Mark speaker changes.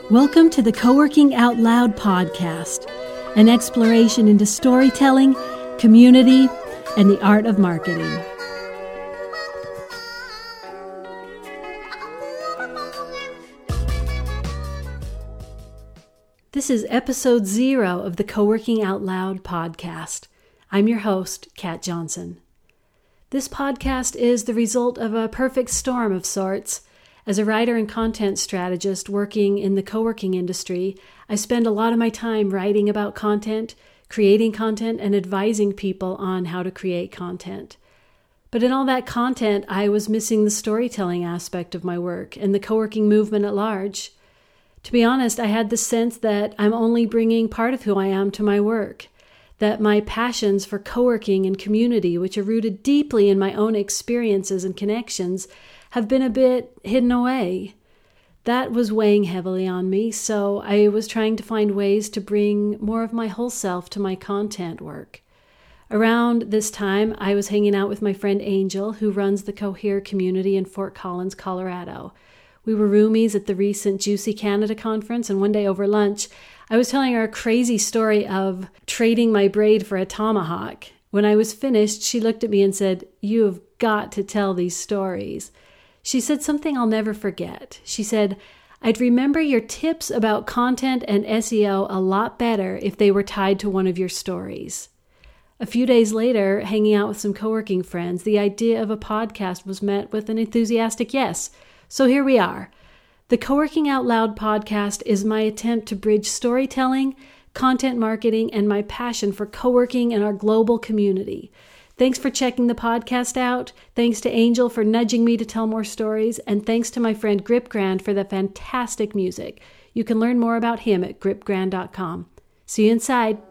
Speaker 1: Welcome to the Co-working Out Loud podcast, an exploration into storytelling, community, and the art of marketing. This is episode 0 of the Co-working Out Loud podcast. I'm your host, Kat Johnson. This podcast is the result of a perfect storm of sorts. As a writer and content strategist working in the co-working industry, I spend a lot of my time writing about content, creating content, and advising people on how to create content. But in all that content, I was missing the storytelling aspect of my work and the co-working movement at large. To be honest, I had the sense that I'm only bringing part of who I am to my work, that my passions for co-working and community, which are rooted deeply in my own experiences and connections, have been a bit hidden away. That was weighing heavily on me, so I was trying to find ways to bring more of my whole self to my content work. Around this time, I was hanging out with my friend Angel, who runs the Cohere community in Fort Collins, Colorado. We were roomies at the recent Juicy Canada conference, and one day over lunch, I was telling her a crazy story of trading my braid for a tomahawk. When I was finished, she looked at me and said, "You have got to tell these stories." She said something I'll never forget. She said, "I'd remember your tips about content and SEO a lot better if they were tied to one of your stories." A few days later, hanging out with some co-working friends, the idea of a podcast was met with an enthusiastic yes. So here we are. The Co-working Out Loud podcast is my attempt to bridge storytelling, content marketing, and my passion for co-working in our global community. Thanks for checking the podcast out. Thanks to Angel for nudging me to tell more stories. And thanks to my friend Grip Grand for the fantastic music. You can learn more about him at gripgrand.com. See you inside.